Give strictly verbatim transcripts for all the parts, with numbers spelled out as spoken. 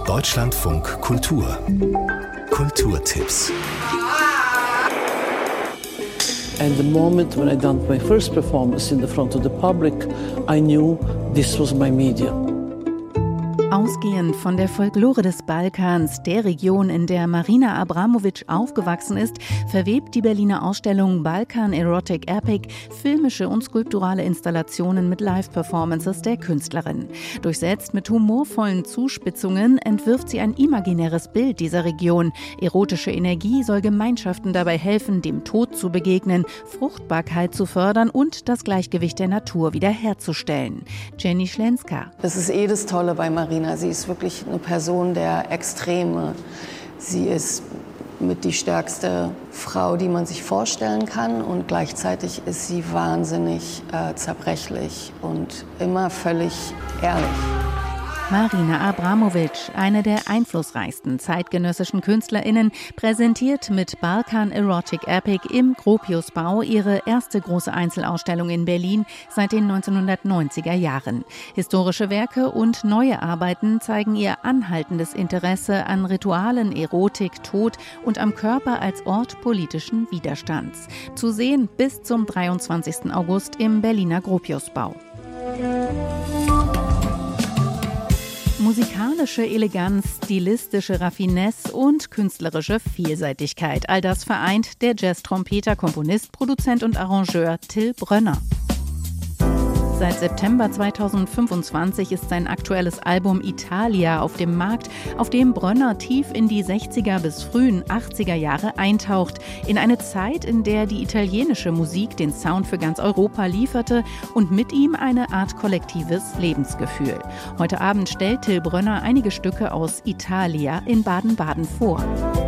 Deutschlandfunk Kultur. Kulturtipps. And the moment when I done my first performance in the front of the public, I knew this was my medium. Ausgehend von der Folklore des Balkans, der Region, in der Marina Abramovic aufgewachsen ist, verwebt die Berliner Ausstellung Balkan Erotic Epic filmische und skulpturale Installationen mit Live-Performances der Künstlerin. Durchsetzt mit humorvollen Zuspitzungen entwirft sie ein imaginäres Bild dieser Region. Erotische Energie soll Gemeinschaften dabei helfen, dem Tod zu begegnen, Fruchtbarkeit zu fördern und das Gleichgewicht der Natur wiederherzustellen. Jenny Schlenska. Das ist eh das Tolle bei Marina. Sie ist wirklich eine Person der Extreme. Sie ist mit die stärkste Frau, die man sich vorstellen kann, und gleichzeitig ist sie wahnsinnig äh, zerbrechlich und immer völlig ehrlich. Marina Abramovic, eine der einflussreichsten zeitgenössischen KünstlerInnen, präsentiert mit Balkan Erotic Epic im Gropiusbau ihre erste große Einzelausstellung in Berlin seit den neunzehnhundertneunziger Jahren. Historische Werke und neue Arbeiten zeigen ihr anhaltendes Interesse an Ritualen, Erotik, Tod und am Körper als Ort politischen Widerstands. Zu sehen bis zum dreiundzwanzigsten August im Berliner Gropiusbau. Musikalische Eleganz, stilistische Raffinesse und künstlerische Vielseitigkeit. All das vereint der Jazz-Trompeter, Komponist, Produzent und Arrangeur Till Brönner. Seit September zweitausendfünfundzwanzig ist sein aktuelles Album Italia auf dem Markt, auf dem Brönner tief in die sechziger bis frühen achtziger Jahre eintaucht. In eine Zeit, in der die italienische Musik den Sound für ganz Europa lieferte und mit ihm eine Art kollektives Lebensgefühl. Heute Abend stellt Till Brönner einige Stücke aus Italia in Baden-Baden vor.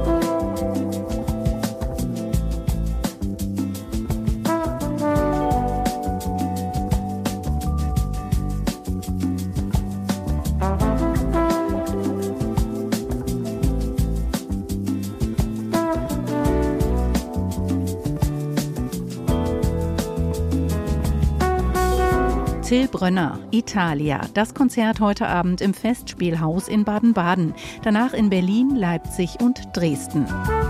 Till Brönner, Italia. Das Konzert heute Abend im Festspielhaus in Baden-Baden. Danach in Berlin, Leipzig und Dresden.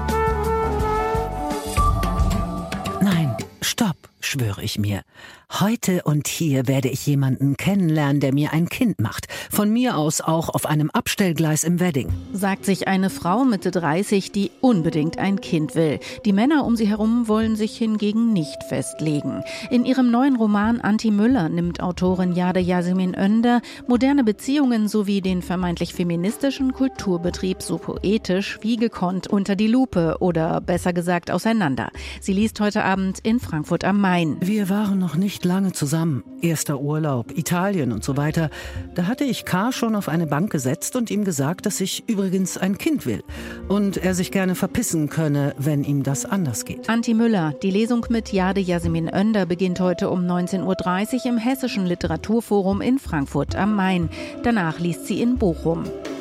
Nein, stopp, schwöre ich mir. Heute und hier werde ich jemanden kennenlernen, der mir ein Kind macht. Von mir aus auch auf einem Abstellgleis im Wedding. Sagt sich eine Frau Mitte dreißig, die unbedingt ein Kind will. Die Männer um sie herum wollen sich hingegen nicht festlegen. In ihrem neuen Roman Anti Müller nimmt Autorin Jade Yasemin Önder moderne Beziehungen sowie den vermeintlich feministischen Kulturbetrieb so poetisch wie gekonnt unter die Lupe oder besser gesagt auseinander. Sie liest heute Abend in Frankfurt am Main. Wir waren noch nicht lange zusammen. Erster Urlaub, Italien und so weiter. Da hatte ich K. schon auf eine Bank gesetzt und ihm gesagt, dass ich übrigens ein Kind will. Und er sich gerne verpissen könne, wenn ihm das anders geht. Anti Müller. Die Lesung mit Jade Yasemin Önder beginnt heute um neunzehn Uhr dreißig im Hessischen Literaturforum in Frankfurt am Main. Danach liest sie in Bochum.